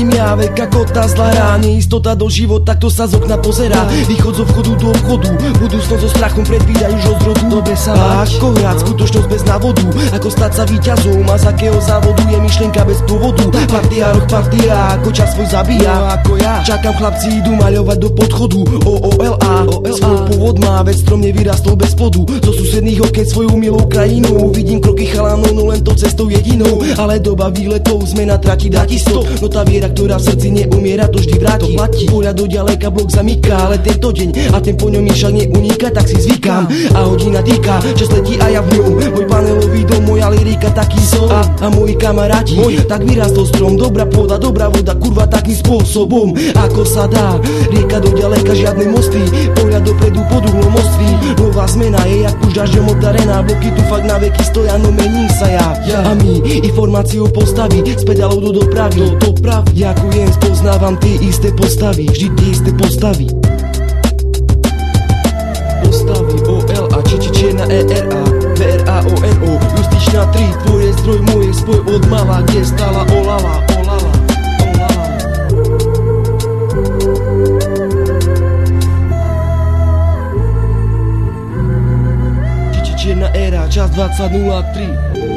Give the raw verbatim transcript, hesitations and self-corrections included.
Vidím ja veľká kota zlá hra, neistota do života, kto sa z okna pozerá. Východ zo vchodu do obchodu, budúcnosť so strachom predvídajú už od zrodu. Dobre sa máš, ako hrať skutočnosť bez návodu, ako stať sa víťazom a z akého závodu je myšlienka bez pôvodu. Partia, roh partia, ako čas svoj zabíja, no ako ja. Čakám, chlapci idú maľovať do podchodu. O O L A, svoj pôvod má, veď strom nevyrastol bez plodu. Zo susedných okien svoju milou krajinu vidím kroky chalanov, no len to cestou jedinou. Ale doba výletov, zmena trati dá ti sto. No tá viera, ktorá v srdci neumiera, to vždy vráti. To platí, pohľad do ďaleka, blok zamyká, ale tento deň a ten po ňom mi však neuniká, tak si zvykám. A hodina týka, čas letí a ja v ňom. Môj panelový dom, moja lyrika, taký som. A, a moji kamaráti, môj, tak vyrastol strom. Dobrá pôda, dobrá voda, kurva takým spôsobom, ako sa dá. Rieka do ďaleka, žiadne mosty, pohľad dopredu pod uhlom ostrý. Nová zmena je jak už dažďom obdarená, bloky tu fakt na veky stoja, no mením sa ja. ja. A my informáciou postaví, z pedálov do dopravy, do dopravy. Ďakujem, spoznávam tie isté postavy, vždy tie isté postavy. Postavy O L A, či či čierna E R A, V R A O N O, justičná tri, tvoje zdroj, moje spoj od mala, kde stála olala, olala. Čierna éra, čas dvadsať nula tri.